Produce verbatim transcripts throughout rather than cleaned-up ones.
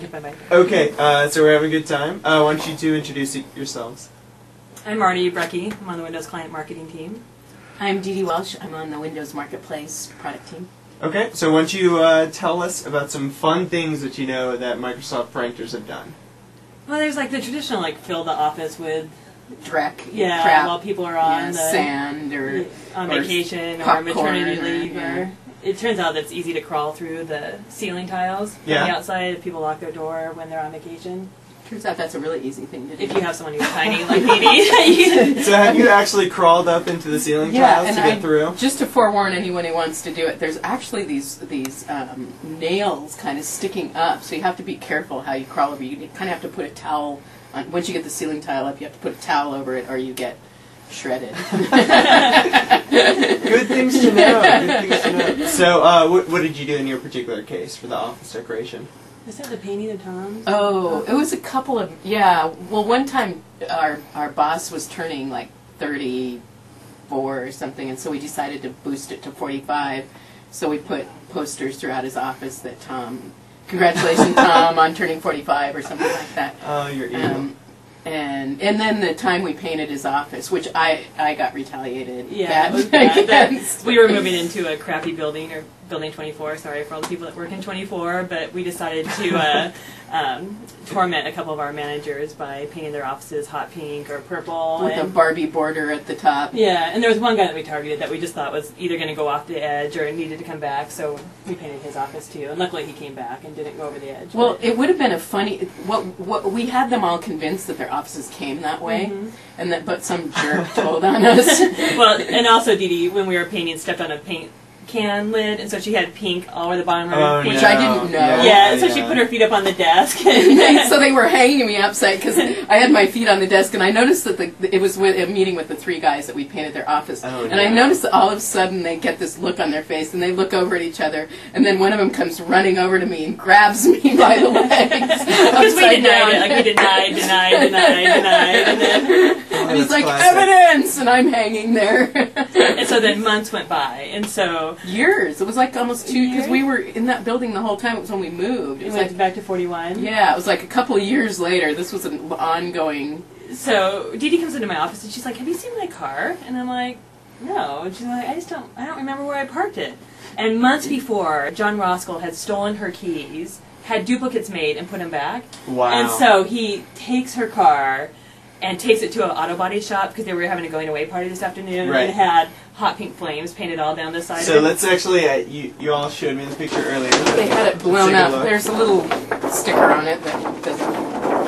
hit my mic. Okay, uh, so we're having a good time. Uh, I want you to introduce yourselves. I'm Marnie Brecky. I'm on the Windows Client Marketing team. I'm Dee Dee Welsh. I'm on the Windows Marketplace product team. Okay, so why don't you uh, tell us about some fun things that you know that Microsoft pranksters have done? Well, there's like the traditional, like, fill the office with Dreck, yeah, crap, while people are on yeah, the sand or on or vacation or popcorn maternity or, leave. yeah. Or it turns out that it's easy to crawl through the ceiling tiles Yeah. on the outside if people lock their door when they're on vacation. Turns out that's a really easy thing to do. If you have someone who's tiny like Dee Dee. So have you actually crawled up into the ceiling yeah, tiles and to get I, through? just to forewarn anyone who wants to do it, there's actually these these um, nails kind of sticking up, so you have to be careful how you crawl over. You kind of have to put a towel on. Once you get the ceiling tile up, you have to put a towel over it, or you get shredded. Good things to know. Good things to know. So, uh, what, what did you do in your particular case for the office decoration? Is that the painting of Tom's? Oh, it was a couple of, yeah. Well, one time our our boss was turning like thirty-four or something, and so we decided to boost it to forty-five. So we put posters throughout his office that Tom, congratulations Tom on turning forty-five or something like that. Oh, you're evil. Um, and and then the time we painted his office, which I I got retaliated Yeah, bad it was bad. against. We were moving into a crappy building, or building twenty-four, sorry for all the people that work in twenty-four, but we decided to uh, um, torment a couple of our managers by painting their offices hot pink or purple. With a and, Barbie border at the top. yeah, and there was one guy that we targeted that we just thought was either going to go off the edge or needed to come back, so we painted his office too. And luckily he came back and didn't go over the edge. Well, but- it would have been a funny. What what we had them all convinced that their offices came that way, Mhm. and that but some jerk told on us. Well, and also Dee Dee, when we were painting, stepped on a paint can lid, and so she had pink all over the bottom of her. Oh, Which no. I didn't know. Yeah, Yeah, and so yeah. she put her feet up on the desk. So they were hanging me upside because I had my feet on the desk, and I noticed that the, it was with a meeting with the three guys that we painted their office, Oh, and I no. noticed that all of a sudden they get this look on their face, and they look over at each other, and then one of them comes running over to me and grabs me by the legs, Because we upside denied down. it, like we denied, denied, denied, denied, and then Oh, And he's that's like, classic. evidence! And I'm hanging there. and so then months went by, and so Years. It was like almost two, because Years? we were in that building the whole time. It was when we moved. It we was went like, back to forty-one. yeah, it was like a couple of years later. This was an ongoing. So Dee Dee comes into my office and she's like, "Have you seen my car?" And I'm like, "No." And she's like, "I just don't, I don't remember where I parked it." And months before, John Roskell had stolen her keys, had duplicates made, and put them back. Wow. And so he takes her car and takes it to an auto body shop because they were having a going away party this afternoon, Right. and had hot pink flames painted all down the side So of it. let's actually, uh, you, you all showed me the picture earlier. They had it blown Let's take a up. look. There's a little sticker on it that doesn't.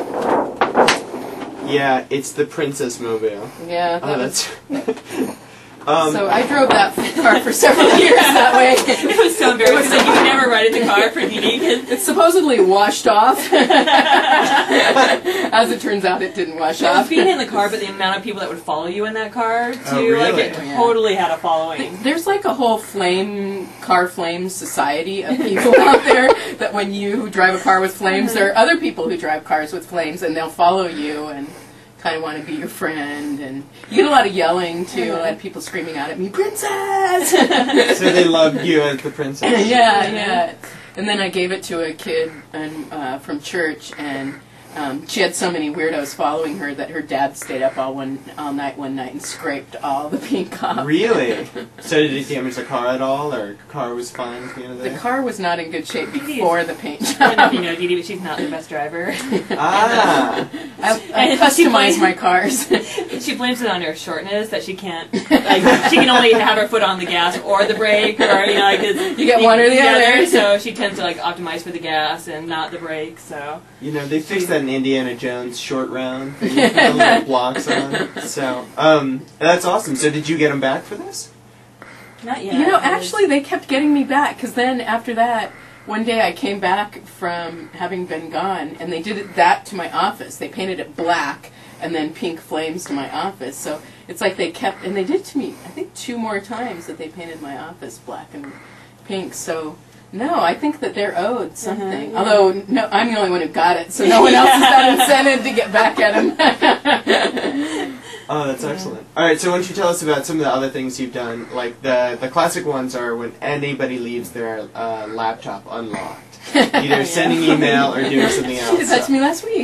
Yeah, it's the Princess Mobile. Yeah. Oh, That that's... was, um, so I drove that car for several years that way. It was so embarrassing that you could never ride in the car for Dee Dee. 'cause It's supposedly washed off. As it turns out, it didn't wash It was off. being in the car, but the amount of people that would follow you in that car, too, Oh, like really? it Yeah. totally had a following. There's like a whole flame, car flame society of people out there that when you drive a car with flames, there are other people who drive cars with flames, and they'll follow you and kind of want to be your friend. And you get a lot of yelling, too, a lot of people screaming out at me, "Princess!" so they loved you as the princess. yeah, yeah. And then I gave it to a kid and, uh, from church, and um, she had so many weirdos following her that her dad stayed up all one all night one night and scraped all the paint off. Really? So did it damage the car at all, or the car was fine at the end of the The day? car was not in good shape before the paint I don't know if job. you know Dee Dee, but she's not the best driver. Ah! I, I And she customize blames- my cars. She blames it on her shortness, that she can't, like, she can only have her foot on the gas or the brake, or, you know, like, it's- You get one or the together, other. So she tends to, like, optimize for the gas and not the brake, so. You know, they fixed that in Indiana Jones short round. They put the little blocks on. So, um, that's awesome. So did you get them back for this? Not yet. You know, because- actually, they kept getting me back, because then after that, one day I came back from having been gone, and they did it, that to my office. They painted it black, and then pink flames to my office. So it's like they kept, and they did to me, I think, two more times that they painted my office black and pink. So, no, I think that they're owed something. yeah. Although, no, I'm the only one who got it, so no one else has got incentive to get back at them. Oh, that's excellent. All right, so why don't you tell us about some of the other things you've done? Like the the classic ones are when anybody leaves their uh, laptop unlocked. Either sending email or doing something else. She did that to me last week.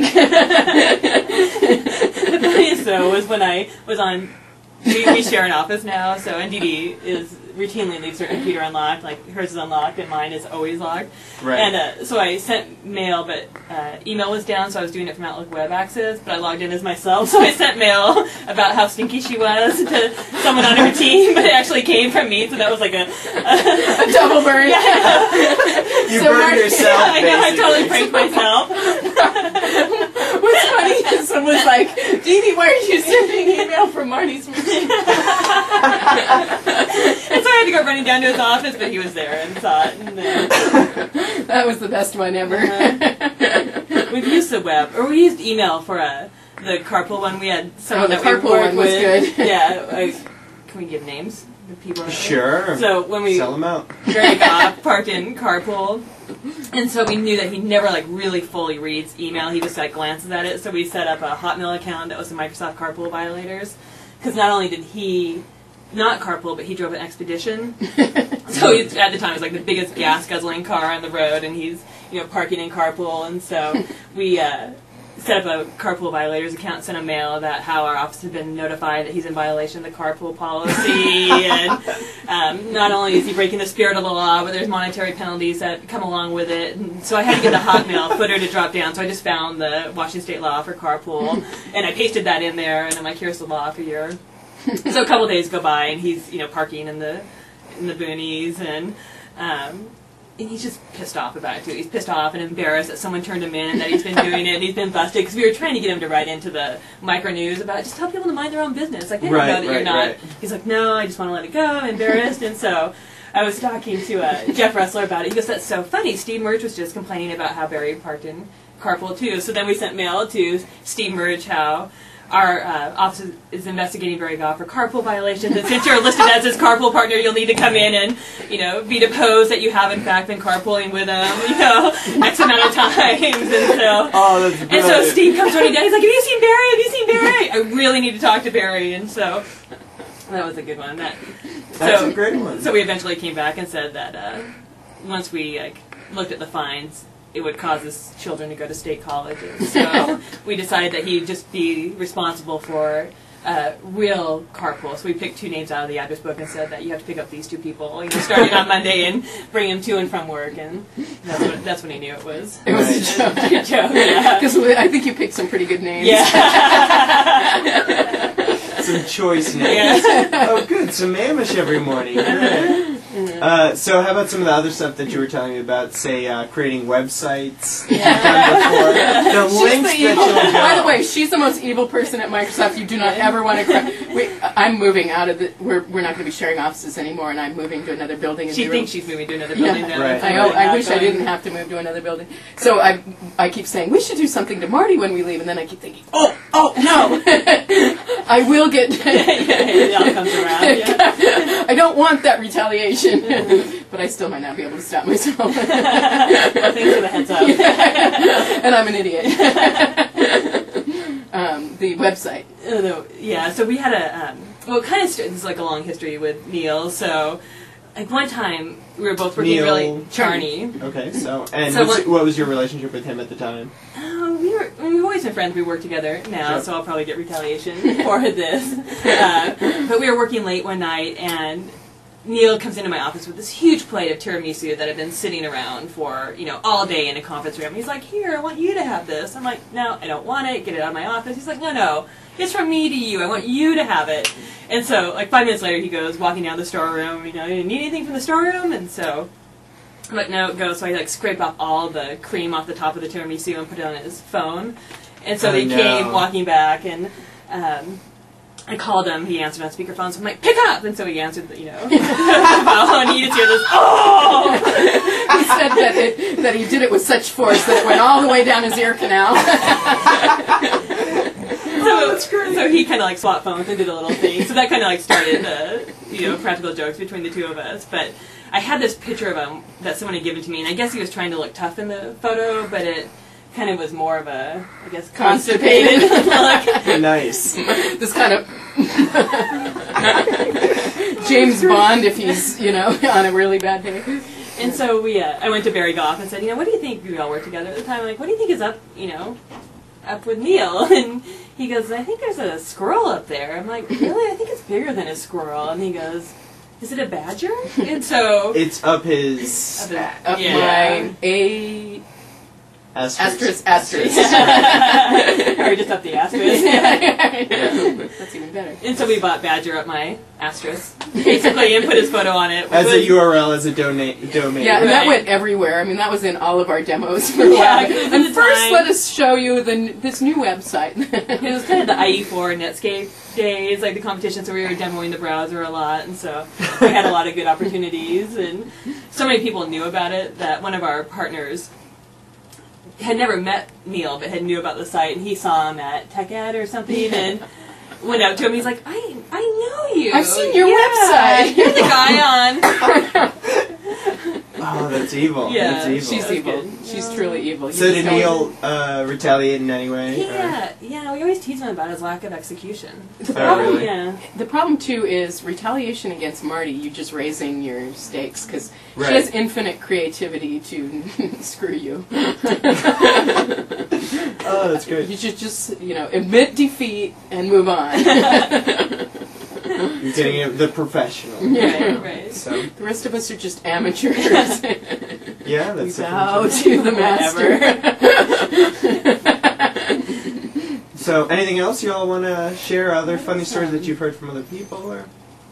The funniest though was when I was on. We, we share an office now, so and Dee Dee is routinely leaves her computer unlocked. Like hers is unlocked and mine is always locked. Right. And uh, so I sent mail, but uh, email was down, so I was doing it from Outlook Web Access. But I logged in as myself, so I sent mail about how stinky she was to someone on her team. But it actually came from me, so that was like a, a, A double burn. Yeah. You So burned Mark- yourself, I know, I totally basically. pranked myself. What's funny is someone was like, Dee Dee, why are you sending email from Marty's machine? And so I had to go running down to his office, but he was there and saw it. And then, That was the best one ever. uh, we've used the web, or we used email for uh, the carpool one. We had someone Oh, the that we carpool worked one was with. good. Yeah, uh, can we give names? The people. Sure. So when we Sell them out. Greg Goff parked in carpool, and so we knew that he never like really fully reads email. He just like glances at it. So we set up a Hotmail account that was the Microsoft Carpool Violators, because not only did he not carpool, but he drove an Expedition. So he, at the time, it was like the biggest gas guzzling car on the road, and he's you know parking in carpool, and so we. Uh, set up a carpool violators account, sent a mail about how our office has been notified that he's in violation of the carpool policy, and um, not only is he breaking the spirit of the law, but there's monetary penalties that come along with it. And so I had to get the Hotmail footer to drop down, so I just found the Washington State law for carpool, and I pasted that in there, and I'm like, here's the law for your... So a couple days go by, and he's you know parking in the in the boonies, and... Um, And he's just pissed off about it, too. He's pissed off and embarrassed that someone turned him in and that he's been doing it and he's been busted. Because we were trying to get him to write into the micro news about just tell people to mind their own business. Like, they don't Right, know that right, you're not. right. He's like, no, I just want to let it go. I'm embarrassed. And so I was talking to uh, Jeff Ressler about it. He goes, that's so funny. Steve Murch was just complaining about how Barry parked in carpool, too. So then we sent mail to Steve Murch how... Our uh, office is, is investigating Barry Goff for carpool violations, and since you're listed as his carpool partner, you'll need to come in and, you know, be deposed that you have in fact been carpooling with him, you know, X amount of times, and so. Oh, that's And brilliant. so Steve comes running down. He's like, "Have you seen Barry? Have you seen Barry? I really need to talk to Barry." And so that was a good one. That That's so, a great one. So we eventually came back and said that uh, once we like looked at the fines, it would cause his children to go to state colleges. So we decided that he'd just be responsible for uh, real carpool. So we picked two names out of the address book and said that you have to pick up these two people, you know, starting on Monday and bring them to and from work. And that's what that's when he knew it was. It was Right. a joke. a joke. Yeah. Because I think you picked some pretty good names. Yeah. Some choice names. Yeah. Oh, good. Some Amish every morning. Good. Uh, so how about some of the other stuff that you were telling me about, say, uh, creating websites? Yeah. Before. The She's links the that evil. you'll go. By the way, she's the most evil person at Microsoft. You do not ever want to. Cry. We, I'm moving out of the. We're we're not going to be sharing offices anymore, and I'm moving to another building. And She they thinks were- she's moving to another Yeah. building now. Right. It's I, really oh, I not wish I going. didn't have to move to another building. So I I keep saying we should do something to Marty when we leave, and then I keep thinking, oh oh no, I will get. It all comes around. Yeah. I don't want that retaliation, but I still might not be able to stop myself. Well, thanks for the heads up. And I'm an idiot. um, the website. Uh, no, yeah, so we had a, um, well, it kind of, st- this is like a long history with Neil, so, like, one time, we were both working Neil really, Charney. Okay, so, and So what's, what- what was your relationship with him at the time? Uh, we were, I mean, we've always been friends, we work together now, Sure. so I'll probably get retaliation for this. Uh, but we were working late one night, and Neil comes into my office with this huge plate of tiramisu that had been sitting around for, you know, all day in a conference room. He's like, "Here, I want you to have this." I'm like, "No, I don't want it. Get it out of my office." He's like, "No, no, it's from me to you. I want you to have it." And so, like, five minutes later, he goes walking down the storeroom, you know, "You need anything from the storeroom?" And so I'm like, "No, go." So I, like, scrape off all the cream off the top of the tiramisu and put it on his phone. And so Oh, they no. came walking back, and um, I called him. He answered on speakerphone. So I'm like, "Pick up!" And so he answered, the, you know, the phone. And you just hear this, "Oh!" He said that it, that he did it with such force that it went all the way down his ear canal. So, that's great. So he kind of like swapped phones and did a little thing. So that kind of like started, uh, you know, practical jokes between the two of us. But I had this picture of him that someone had given to me, and I guess he was trying to look tough in the photo, but it kind of was more of a, I guess, constipated look. Nice. This kind of James Bond if he's, you know, on a really bad day. And so we, uh, I went to Barry Goff and said, you know, what do you think, we all worked together at the time, I'm like, what do you think is up, you know, up with Neil? And he goes, I think there's a squirrel up there. I'm like, really? I think it's bigger than a squirrel. And he goes, is it a badger? And so... It's up his... Up, his, Up yeah. my A... Asterisk. Asterisk. Asterisk. Or just up the asterisk. Yeah. That's even better. And so we bought Badger up my asterisk, basically, and put his photo on it. As was, a U R L, as a donate domain. Yeah, and that Right. went everywhere. I mean, that was in all of our demos for a Yeah, while. 'cause at And the first, time- let us show you the n- this new website. It was kind of the I E four Netscape days, like the competition, so we were demoing the browser a lot, and so we had a lot of good opportunities, and so many people knew about it that one of our partners had never met Neil, but had knew about the site, and he saw him at TechEd or something, and went out to him. He's like, I, I know you. I've seen your Yeah, website." You're the guy on. Oh, that's evil. Yeah, that's evil. She's That's evil. good. She's Yeah. truly evil. So You did just Neil uh, retaliate in any way? or- Yeah, yeah, we always tease him about his lack of execution. The Oh, problem, really? Yeah. the problem too is retaliation against Marty. You just raising your stakes because Right. she has infinite creativity to screw you. Oh, that's great. You should just, you know, admit defeat and move on. You're getting it, the professional. Right, right. So, The rest of us are just amateurs. yeah, We that's bow different. to the master. So, anything else you all want to share? Other funny stories that you've heard from other people? Or?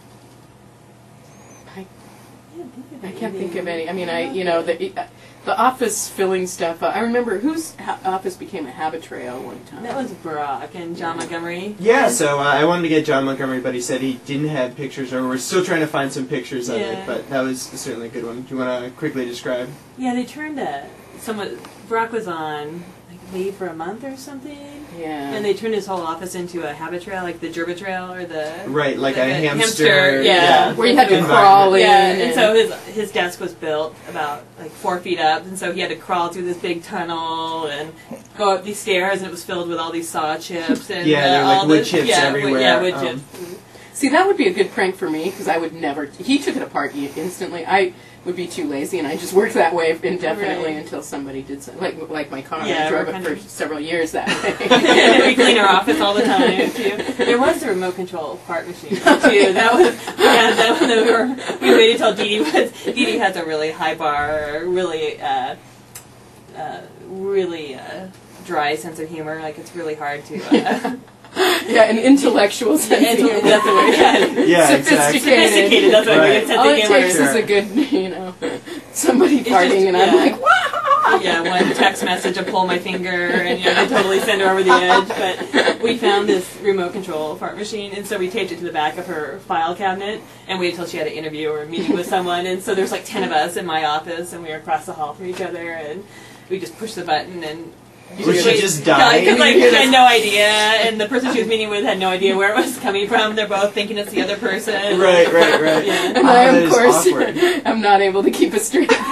I can't think of any. I mean, I you know the the office filling stuff. Uh, I remember whose ha- office became a habit trail one time. That was Brock and John Montgomery. Yeah, so uh, I wanted to get John Montgomery, but he said he didn't have pictures, or we're still trying to find some pictures of Yeah. it, but that was certainly a good one. Do you want to quickly describe? Yeah, they turned a someone. Brock was on like leave for a month or something, Yeah. and they turned his whole office into a habit trail, like the Gerba Trail or the Right, like, Like a, a hamster. hamster, yeah. Where you had to Environment. crawl in. yeah. and, And so his his desk was built about like four feet up, and so he had to crawl through this big tunnel and go up these stairs, and it was filled with all these saw chips and Yeah, uh, there were, like, all wood this- chips yeah, everywhere, Wood, yeah, wood um, chips. See, that would be a good prank for me because I would never. He took it apart i- instantly. I would be too lazy, and I just worked that way indefinitely Right. until somebody did something. Like like my car, Yeah, I drove we're it kind for of- several years that way. We clean our office all the time too. There was the remote control fart machine too. That was yeah. That one that we were. We waited till Dee Dee was. Dee Dee has a really high bar, really, uh, uh, really uh, dry sense of humor. Like it's really hard to. Uh, Yeah, an intellectual sense of humor. That's the word. Yeah. Yeah, exactly. Sophisticated. That's what Right. we sense All of it humor. takes Sure. is a good, you know, somebody It's farting, just- and I'm yeah. like, wow! Yeah, one text message to pull my finger and you know, they totally send her over the edge. But we found this remote control fart machine, and so we taped it to the back of her file cabinet and waited until she had an interview or a meeting with someone. And so there's like ten of us in my office, and we were across the hall from each other, and we just pushed the button and. Would she just die? Because like, she had no idea, and the person she was meeting with had no idea where it was coming from. They're both thinking it's the other person. Right, right, right. Yeah. And Oh, I, that of is course, awkward. I'm not able to keep a straight face.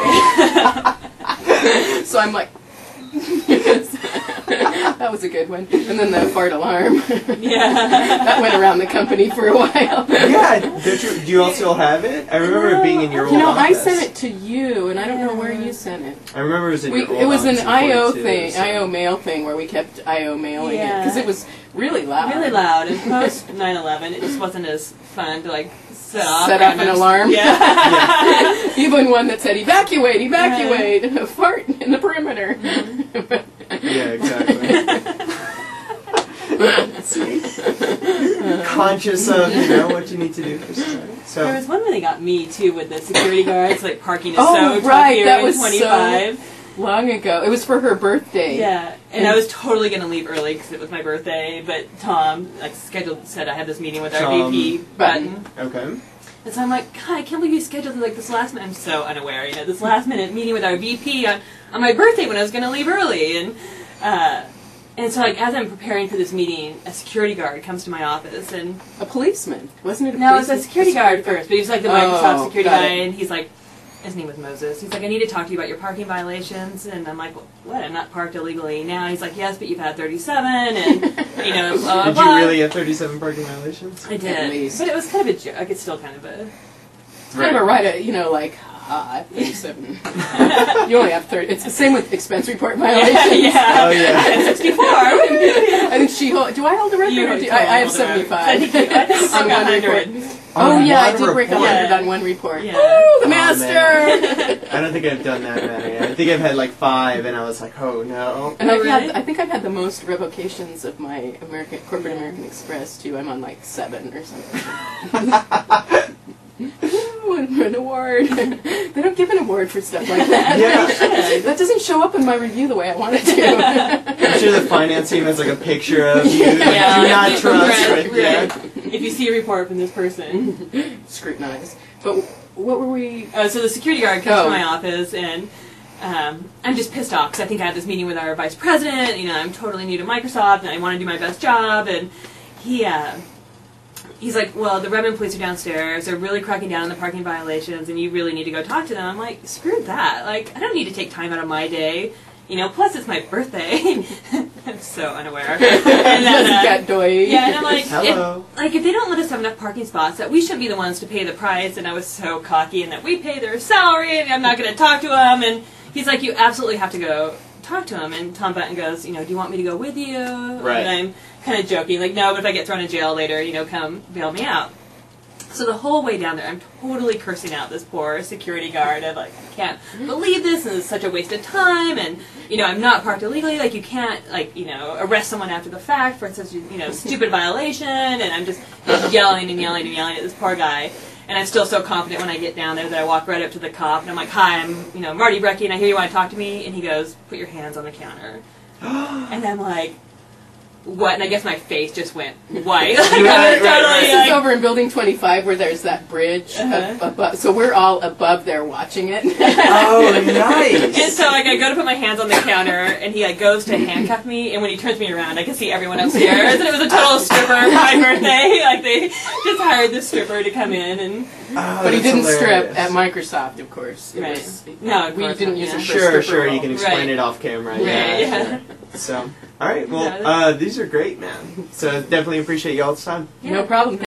So I'm like, that was a good one. And then the fart alarm. Yeah. That went around the company for a while. Yeah, don't you, do you all still have it? I remember it being in your old You know, I office. sent it to you, and I don't know where you sent it. I remember it was in We, your old it was an office in I O forty-two, thing, so- I O mail thing, where we kept I O mailing it Yeah. because it was really loud. Really loud. And post nine eleven, it just wasn't as fun to like set off. Set off an randoms. alarm. Yeah. Even one that said "evacuate, evacuate, a fart in the perimeter." Yeah, exactly. See? Conscious of, you know, what you need to do for society. There So, was one where they got me too with the security guards, like parking is Oh, so tough right, here that in was so- twenty-five. Long ago, it was for her birthday. Yeah, and I was totally gonna leave early because it was my birthday, but Tom, like scheduled, said I had this meeting with our Tom V P Button. okay. And so I'm like, God, I can't believe you scheduled like this last minute. I'm so unaware, you know, this last minute meeting with our V P on, on my birthday when I was going to leave early. And uh, and so like as I'm preparing for this meeting, a security guard comes to my office and A policeman, wasn't it? A no, it was policeman? a security guard first, but he was like the Microsoft Oh, security got guy, it. and he's like, his name was Moses. He's like, I need to talk to you about your parking violations. And I'm like, what? I'm not parked illegally now. He's like, yes, but you've had thirty-seven, and you know, blah, blah, Did blah. you really have thirty-seven parking violations? I At did, least. but it was kind of a joke. It's still kind of a. It's kind of a right, uh, you know, like, ah, I have thirty-seven. You only have thirty. It's the same with expense report violations. Yeah, yeah. Oh, yeah. I had sixty-four. I think she hold, do I hold the record? You or do, totally I, I have hold the record. seventy-five I think you- I think you on broke one one report. hundred. Oh, On yeah, I one did break a report. hundred Yeah. on one report. Yeah. Woo, the Oh, master! I don't think I've done that many. I think I've had like five, and I was like, oh no. And Oh, I've really? had, I think I've had the most revocations of my American corporate American Express too. I'm on like seven or something. Ooh, an award. They don't give an award for stuff like that. Yeah. That doesn't show up in my review the way I want it to. I'm sure the finance team has like a picture of you. Like, Yeah. do not trust. Right, Right, yeah. right. If you see a report from this person. Scrutinize. But what were we? Uh, so the security guard comes Oh. to my office, and um, I'm just pissed off because I think I had this meeting with our vice president. You know, I'm totally new to Microsoft, and I want to do my best job. And he, uh, he's like, "Well, the Redmond police are downstairs. They're really cracking down on the parking violations, and you really need to go talk to them." I'm like, "Screw that! Like, I don't need to take time out of my day. You know, plus it's my birthday." I'm so unaware. And then, uh, Got doy. yeah, and I'm like, Hello. if, like if they don't let us have enough parking spots, that we shouldn't be the ones to pay the price. And I was so cocky, and that we pay their salary, and I'm not going to talk to them. And he's like, you absolutely have to go talk to him. And Tom Button goes, you know, do you want me to go with you? Right. And I'm kind of joking, like, no, but if I get thrown in jail later, you know, come bail me out. So the whole way down there, I'm totally cursing out this poor security guard. I'm like, I can't believe this, and it's such a waste of time, and, you know, I'm not parked illegally, like, you can't, like, you know, arrest someone after the fact for such a, you know, stupid violation, and I'm just yelling and yelling and yelling at this poor guy, and I'm still so confident when I get down there that I walk right up to the cop, and I'm like, hi, I'm, you know, Marty Brecky, and I hear you want to talk to me, and he goes, put your hands on the counter. And I'm like, what? And I guess my face just went white. Like, Right, I was right, totally right. This is like, over in Building twenty-five where there's that bridge Uh-huh. ab- above. So we're all above there watching it. Oh, And nice. so, like, I go to put my hands on the counter, and he, like, goes to handcuff me, and when he turns me around, I can see everyone upstairs, and it was a total stripper for my birthday. Like, they just hired this stripper to come in, and... Oh, But he that's didn't hilarious. strip at Microsoft, of course. It Right. was, No, of we course didn't not, use yeah. it for Sure, stripper sure, role. you can explain Right. it off camera. Right, yeah. yeah. So, all right, No, well, that's- uh, these are great, man. So definitely appreciate y'all's time. No problem.